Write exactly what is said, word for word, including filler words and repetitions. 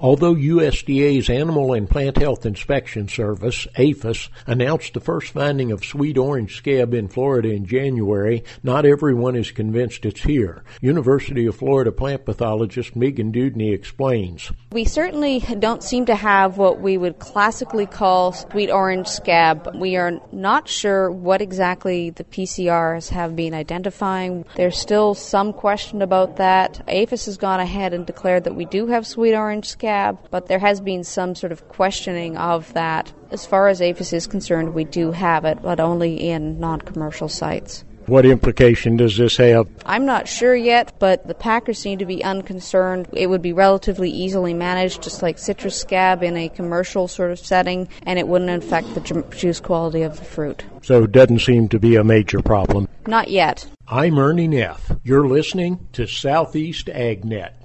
Although U S D A's Animal and Plant Health Inspection Service, APHIS, announced the first finding of sweet orange scab in Florida in January, not everyone is convinced it's here. University of Florida plant pathologist Megan Dewdney explains. We certainly don't seem to have what we would classically call sweet orange scab. We are not sure what exactly the P C Rs have been identifying. There's still some question about that. APHIS has gone ahead and declared that we do have sweet orange scab, but there has been some sort of questioning of that. As far as APHIS is concerned, we do have it, but only in non-commercial sites. What implication does this have? I'm not sure yet, but the packers seem to be unconcerned. It would be relatively easily managed, just like citrus scab in a commercial sort of setting, and it wouldn't affect the ju- juice quality of the fruit. So it doesn't seem to be a major problem. Not yet. I'm Ernie Neff. You're listening to Southeast AgNet.